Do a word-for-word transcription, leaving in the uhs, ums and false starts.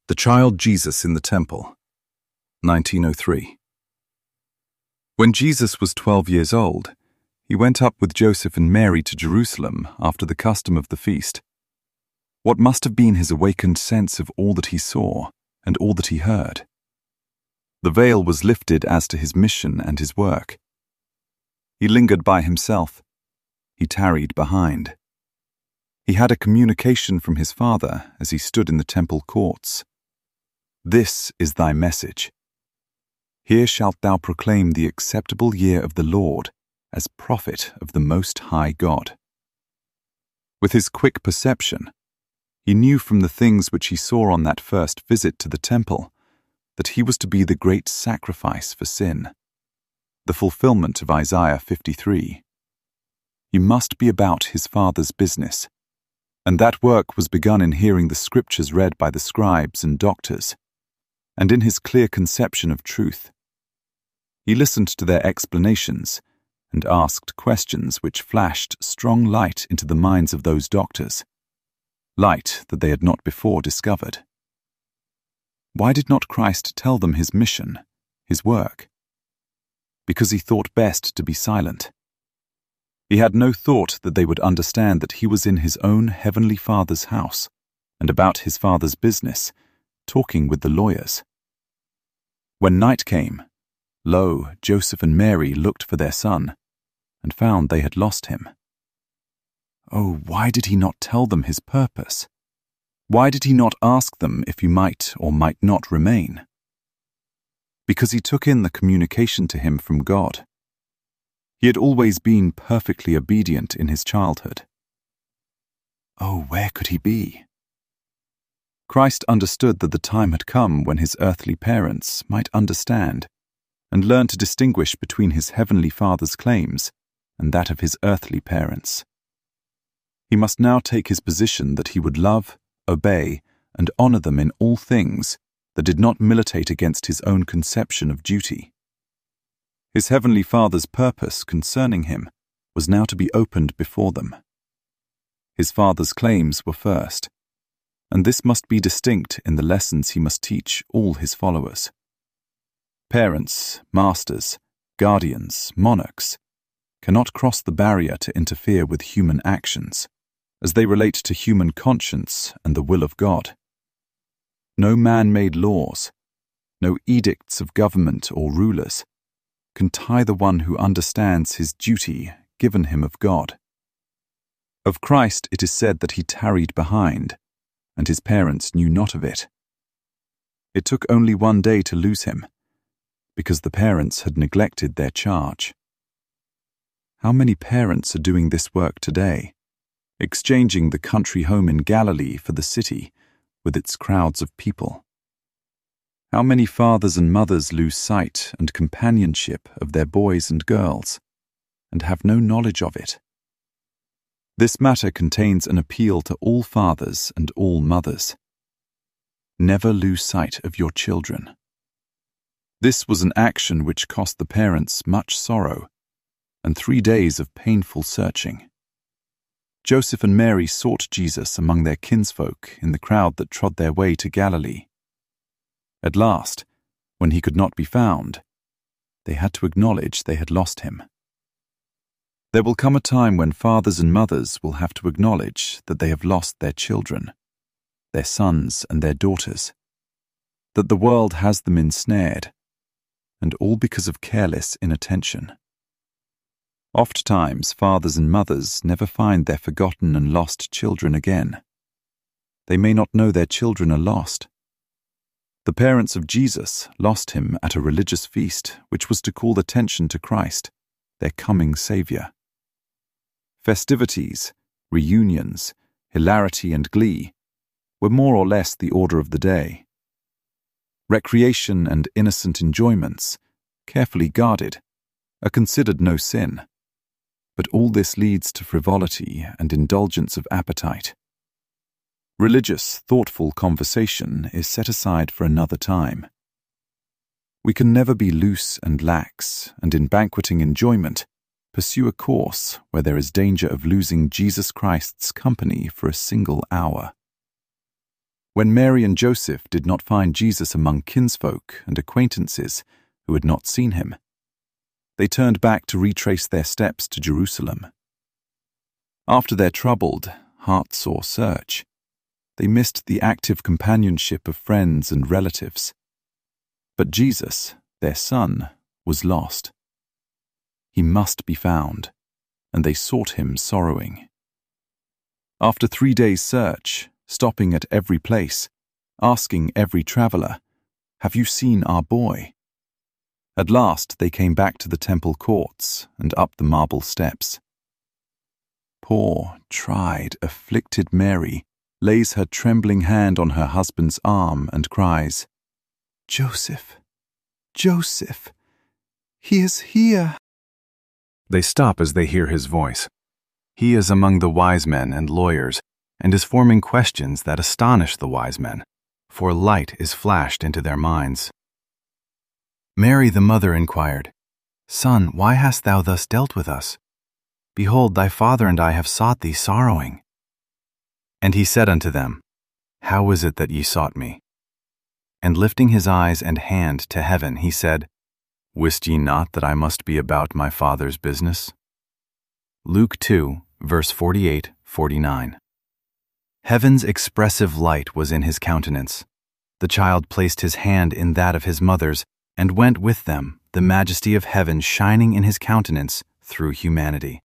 The Child Jesus in the Temple, nineteen oh three. When Jesus was twelve years old, he went up with Joseph and Mary to Jerusalem after the custom of the feast. What must have been his awakened sense of all that he saw and all that he heard? The veil was lifted as to his mission and his work. He lingered by himself. He tarried behind. He had a communication from his Father as he stood in the temple courts. This is thy message. Here shalt thou proclaim the acceptable year of the Lord as prophet of the Most High God. With his quick perception, he knew from the things which he saw on that first visit to the temple that he was to be the great sacrifice for sin, the fulfillment of Isaiah fifty-three. He must be about his Father's business, and that work was begun in hearing the scriptures read by the scribes and doctors, and in his clear conception of truth. He listened to their explanations and asked questions which flashed strong light into the minds of those doctors, light that they had not before discovered. Why did not Christ tell them his mission, his work? Because he thought best to be silent. He had no thought that they would understand that he was in his own heavenly Father's house and about his Father's business, talking with the lawyers. When night came, lo, Joseph and Mary looked for their son, and found they had lost him. Oh, why did he not tell them his purpose? Why did he not ask them if he might or might not remain? Because he took in the communication to him from God. He had always been perfectly obedient in his childhood. Oh, where could he be? Christ understood that the time had come when his earthly parents might understand and learn to distinguish between his heavenly Father's claims and that of his earthly parents. He must now take his position that he would love, obey, and honor them in all things that did not militate against his own conception of duty. His heavenly Father's purpose concerning him was now to be opened before them. His Father's claims were first, and this must be distinct in the lessons he must teach all his followers. Parents, masters, guardians, monarchs cannot cross the barrier to interfere with human actions, as they relate to human conscience and the will of God. No man-made laws, no edicts of government or rulers, can tie the one who understands his duty given him of God. Of Christ it is said that he tarried behind, and his parents knew not of it. It took only one day to lose him, because the parents had neglected their charge. How many parents are doing this work today, exchanging the country home in Galilee for the city with its crowds of people? How many fathers and mothers lose sight and companionship of their boys and girls, and have no knowledge of it? This matter contains an appeal to all fathers and all mothers. Never lose sight of your children. This was an action which cost the parents much sorrow and three days of painful searching. Joseph and Mary sought Jesus among their kinsfolk in the crowd that trod their way to Galilee. At last, when he could not be found, they had to acknowledge they had lost him. There will come a time when fathers and mothers will have to acknowledge that they have lost their children, their sons and their daughters, that the world has them ensnared, and all because of careless inattention. Oft-times fathers and mothers never find their forgotten and lost children again. They may not know their children are lost. The parents of Jesus lost him at a religious feast which was to call attention to Christ, their coming Saviour. Festivities, reunions, hilarity and glee were more or less the order of the day. Recreation and innocent enjoyments, carefully guarded, are considered no sin, but all this leads to frivolity and indulgence of appetite. Religious, thoughtful conversation is set aside for another time. We can never be loose and lax, and in banqueting enjoyment, pursue a course where there is danger of losing Jesus Christ's company for a single hour. When Mary and Joseph did not find Jesus among kinsfolk and acquaintances who had not seen him, they turned back to retrace their steps to Jerusalem. After their troubled, heart-sore search, they missed the active companionship of friends and relatives. But Jesus, their son, was lost. He must be found, and they sought him sorrowing. After three days' search, stopping at every place, asking every traveler, "Have you seen our boy?" At last they came back to the temple courts and up the marble steps. Poor, tried, afflicted Mary lays her trembling hand on her husband's arm and cries, "Joseph, Joseph, he is here." They stop as they hear his voice. He is among the wise men and lawyers, and is forming questions that astonish the wise men, for light is flashed into their minds. Mary the mother inquired, "Son, why hast thou thus dealt with us? Behold, thy father and I have sought thee sorrowing." And he said unto them, "How is it that ye sought me?" And lifting his eyes and hand to heaven, he said, "Wist ye not that I must be about my Father's business?" Luke two, verse forty-eight, forty-nine. Heaven's expressive light was in his countenance. The child placed his hand in that of his mother's, and went with them, the majesty of heaven shining in his countenance through humanity.